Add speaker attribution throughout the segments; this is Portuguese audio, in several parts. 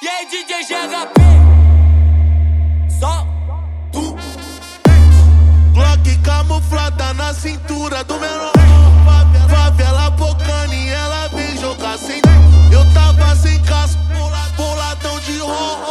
Speaker 1: E aí, DJ GHP? Só tu.
Speaker 2: Glock camuflada na cintura do menor. Favela bocana e ela vem jogar sem. Eu tava sem casco, boladão de ron.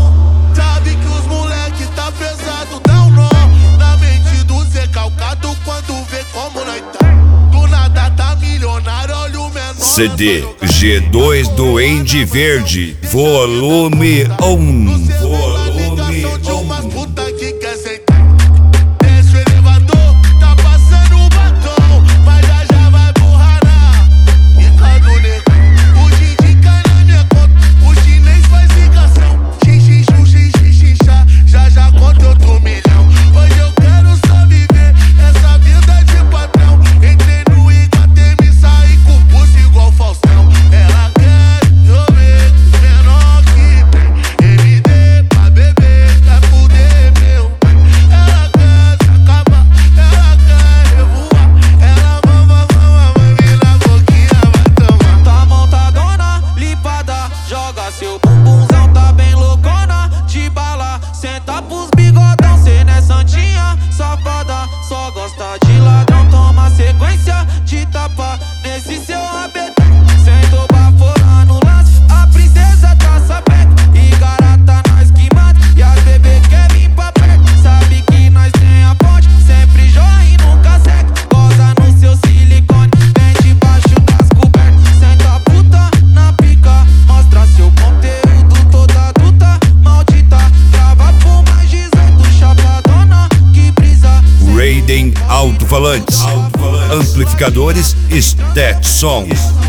Speaker 2: Sabe que os moleque tá pesado, dá um nó na mente do Zé Calcado quando vê como nós tá. Do nada tá milionário, olha o menor.
Speaker 3: CD G2 do Andy Verde, volume 1. Volume 1.
Speaker 2: Puta que quer sentar. Desce o elevador, tá passando o batom, mas já vai borrar na pica do nego. O din-din cai na minha conta, o chinês faz ligação. Xixi-xu-xixi-xixá, já conta outro milhão. Hoje eu quero só viver essa vida de patrão. Entrei no Iguatemi, saí com o pulso igual Faustão. Ela quer jogar menor que tem MD pra beber, quer fuder meu. Ela quer se acabar, ela quer revoar. Ela vai vir na boquinha, vai tomar.
Speaker 4: Tá montadona, limpada, joga seu bumbumzão, tá bem loucona, de bala, senta pros bigodão. Cê não é santinha, safada, só gosta de ladrão. Toma sequência de tapa nesse seu rabetão. Sentou baforando o lance, a princesa tá sabendo. E garota nós que mata, e as bebê quer vir pra perto. Sabe que nós tem a fonte, sempre joga e nunca seca. Goza no seu silicone, vem debaixo das cobertas. Senta a puta na pica, mostra seu conteúdo. Toda adulta, maldita, grava por mais 18. Chapadona, que brisa.
Speaker 3: Raiden Alto-Falantes, amplificadores Stetson.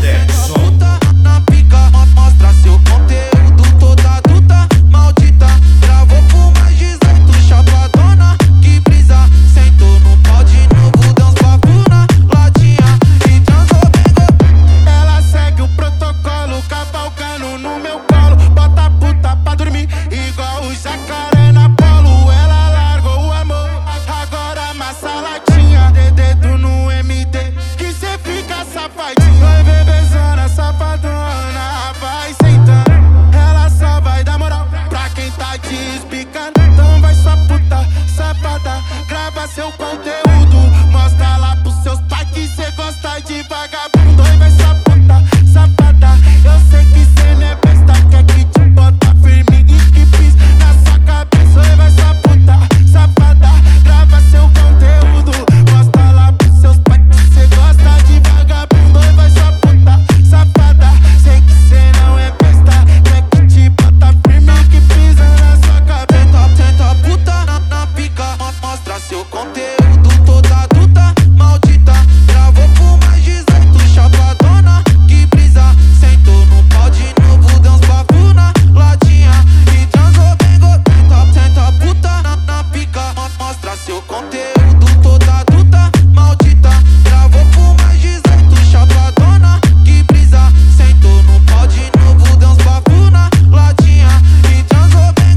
Speaker 4: Puta na pica, mostra seu conteúdo. Toda adulta, maldita, gravou por mais 18. Chapadona, que brisa. Sentou no pau de novo, deu uns bafos na latinha e transou bem.
Speaker 2: Ela segue o protocolo, cavalgando no meu colo. Bota a puta pra dormir, igual o jacaré na polo. Ela largou o amor, agora amassa a latinha. Dedo no MD, que cê fica safadinha. Vai bebezona, safadona, vai sentando. Ela só vai dar moral pra quem tá te explicando. Então vai sua puta, safada, grava seu conteúdo. Mostra lá pros seus pais que cê gosta de vagabundo. Oi, vai sua puta, safada, eu sei que cê não é besta. Quer que te bota firme e que pis na sua cabeça. Oi, vai sua puta, safada, grava seu conteúdo. Mostra lá pros seus pais que cê gosta de vagabundo. Oi, vai sua puta, safada, sei que cê não é besta. Quer que te bota firme e que pisa na sua cabeça.
Speaker 4: Senta puta na pica, mostra seu conteúdo. Toda adulta, maldita, gravou por mais 18. Chapadona, que brisa. Sentou no pau de novo, deu uns bafos na latinha e transou bem gostoso. Senta puta na pica, mostra seu conteúdo. Toda adulta, maldita, gravou por mais 18. Chapadona, que brisa. Sentou no pau de novo, deu uns bafos na latinha e transou bem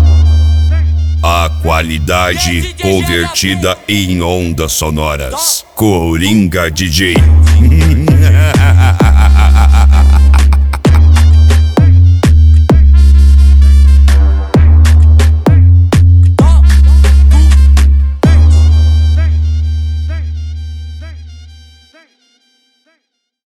Speaker 4: gostoso.
Speaker 3: A qualidade convertida em ondas sonoras. Coringa DJ.